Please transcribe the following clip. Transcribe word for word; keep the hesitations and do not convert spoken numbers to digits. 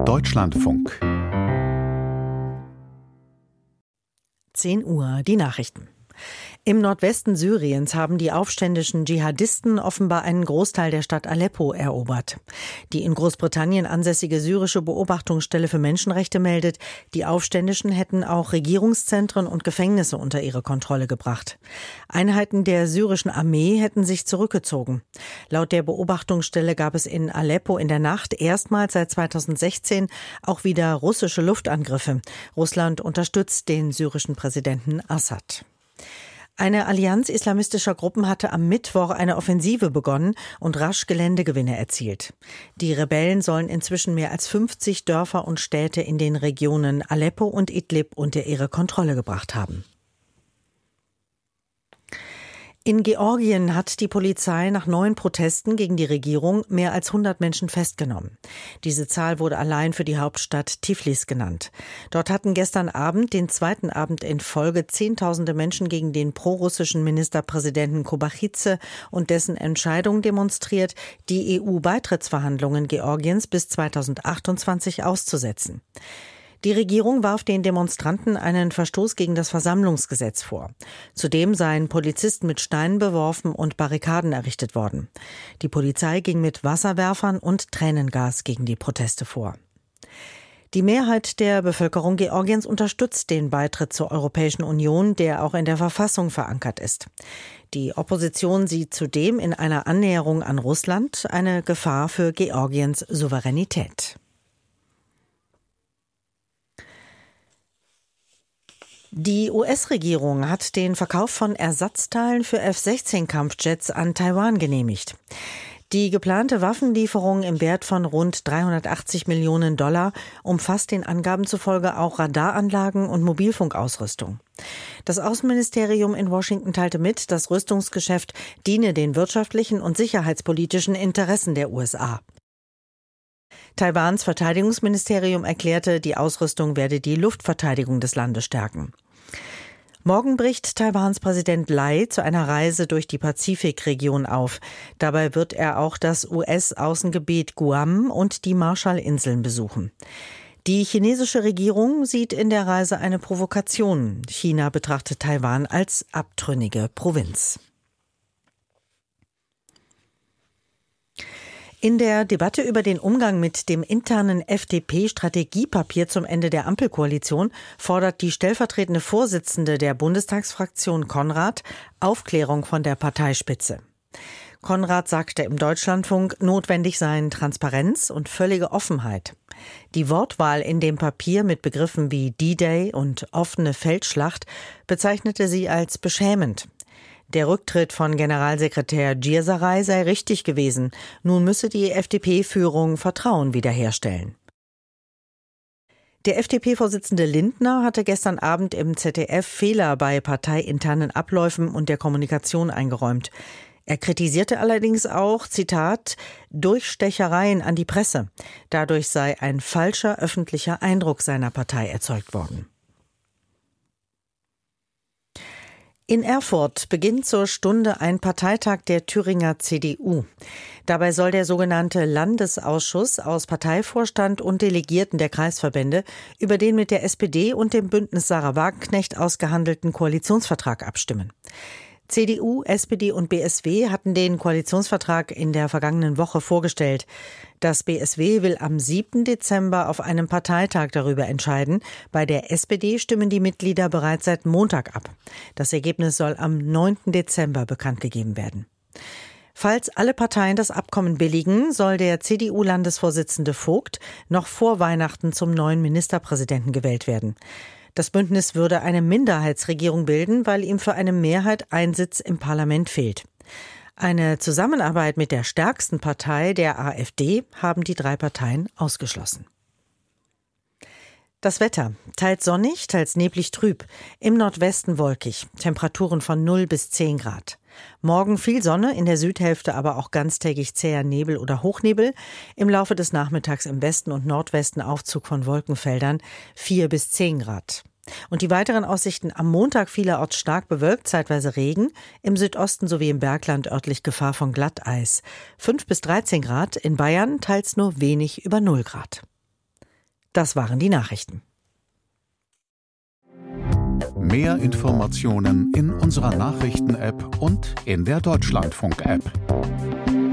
Deutschlandfunk. zehn Uhr, die Nachrichten. Im Nordwesten Syriens haben die aufständischen Dschihadisten offenbar einen Großteil der Stadt Aleppo erobert. Die in Großbritannien ansässige syrische Beobachtungsstelle für Menschenrechte meldet, die Aufständischen hätten auch Regierungszentren und Gefängnisse unter ihre Kontrolle gebracht. Einheiten der syrischen Armee hätten sich zurückgezogen. Laut der Beobachtungsstelle gab es in Aleppo in der Nacht erstmals seit zweitausendsechzehn auch wieder russische Luftangriffe. Russland unterstützt den syrischen Präsidenten Assad. Eine Allianz islamistischer Gruppen hatte am Mittwoch eine Offensive begonnen und rasch Geländegewinne erzielt. Die Rebellen sollen inzwischen mehr als fünfzig Dörfer und Städte in den Regionen Aleppo und Idlib unter ihre Kontrolle gebracht haben. In Georgien hat die Polizei nach neuen Protesten gegen die Regierung mehr als hundert Menschen festgenommen. Diese Zahl wurde allein für die Hauptstadt Tiflis genannt. Dort hatten gestern Abend, den zweiten Abend in Folge, Zehntausende Menschen gegen den prorussischen Ministerpräsidenten Kobachidze und dessen Entscheidung demonstriert, die E U-Beitrittsverhandlungen Georgiens bis zweitausendachtundzwanzig auszusetzen. Die Regierung warf den Demonstranten einen Verstoß gegen das Versammlungsgesetz vor. Zudem seien Polizisten mit Steinen beworfen und Barrikaden errichtet worden. Die Polizei ging mit Wasserwerfern und Tränengas gegen die Proteste vor. Die Mehrheit der Bevölkerung Georgiens unterstützt den Beitritt zur Europäischen Union, der auch in der Verfassung verankert ist. Die Opposition sieht zudem in einer Annäherung an Russland eine Gefahr für Georgiens Souveränität. Die U S-Regierung hat den Verkauf von Ersatzteilen für F sechzehn Kampfjets an Taiwan genehmigt. Die geplante Waffenlieferung im Wert von rund dreihundertachtzig Millionen Dollar umfasst den Angaben zufolge auch Radaranlagen und Mobilfunkausrüstung. Das Außenministerium in Washington teilte mit, das Rüstungsgeschäft diene den wirtschaftlichen und sicherheitspolitischen Interessen der U S A. Taiwans Verteidigungsministerium erklärte, die Ausrüstung werde die Luftverteidigung des Landes stärken. Morgen bricht Taiwans Präsident Lai zu einer Reise durch die Pazifikregion auf. Dabei wird er auch das U S-Außengebiet Guam und die Marshallinseln besuchen. Die chinesische Regierung sieht in der Reise eine Provokation. China betrachtet Taiwan als abtrünnige Provinz. In der Debatte über den Umgang mit dem internen F D P-Strategiepapier zum Ende der Ampelkoalition fordert die stellvertretende Vorsitzende der Bundestagsfraktion Konrad Aufklärung von der Parteispitze. Konrad sagte im Deutschlandfunk, notwendig seien Transparenz und völlige Offenheit. Die Wortwahl in dem Papier mit Begriffen wie D-Day und offene Feldschlacht bezeichnete sie als beschämend. Der Rücktritt von Generalsekretär Gierserei sei richtig gewesen. Nun müsse die F D P-Führung Vertrauen wiederherstellen. Der F D P-Vorsitzende Lindner hatte gestern Abend im Z D F Fehler bei parteiinternen Abläufen und der Kommunikation eingeräumt. Er kritisierte allerdings auch, Zitat, Durchstechereien an die Presse. Dadurch sei ein falscher öffentlicher Eindruck seiner Partei erzeugt worden. In Erfurt beginnt zur Stunde ein Parteitag der Thüringer C D U. Dabei soll der sogenannte Landesausschuss aus Parteivorstand und Delegierten der Kreisverbände über den mit der S P D und dem Bündnis Sarah Wagenknecht ausgehandelten Koalitionsvertrag abstimmen. C D U, S P D und B S W hatten den Koalitionsvertrag in der vergangenen Woche vorgestellt. Das B S W will am siebten Dezember auf einem Parteitag darüber entscheiden. Bei der S P D stimmen die Mitglieder bereits seit Montag ab. Das Ergebnis soll am neunten Dezember bekannt gegeben werden. Falls alle Parteien das Abkommen billigen, soll der C D U-Landesvorsitzende Vogt noch vor Weihnachten zum neuen Ministerpräsidenten gewählt werden. Das Bündnis würde eine Minderheitsregierung bilden, weil ihm für eine Mehrheit ein Sitz im Parlament fehlt. Eine Zusammenarbeit mit der stärksten Partei, der AfD, haben die drei Parteien ausgeschlossen. Das Wetter. Teils sonnig, teils neblig trüb. Im Nordwesten wolkig. Temperaturen von null bis zehn Grad. Morgen viel Sonne, in der Südhälfte aber auch ganztägig zäher Nebel oder Hochnebel. Im Laufe des Nachmittags im Westen und Nordwesten Aufzug von Wolkenfeldern, vier bis zehn Grad. Und die weiteren Aussichten: am Montag vielerorts stark bewölkt, zeitweise Regen, im Südosten sowie im Bergland örtlich Gefahr von Glatteis. fünf bis dreizehn Grad, in Bayern teils nur wenig über null Grad. Das waren die Nachrichten. Mehr Informationen in unserer Nachrichten-App und in der Deutschlandfunk-App.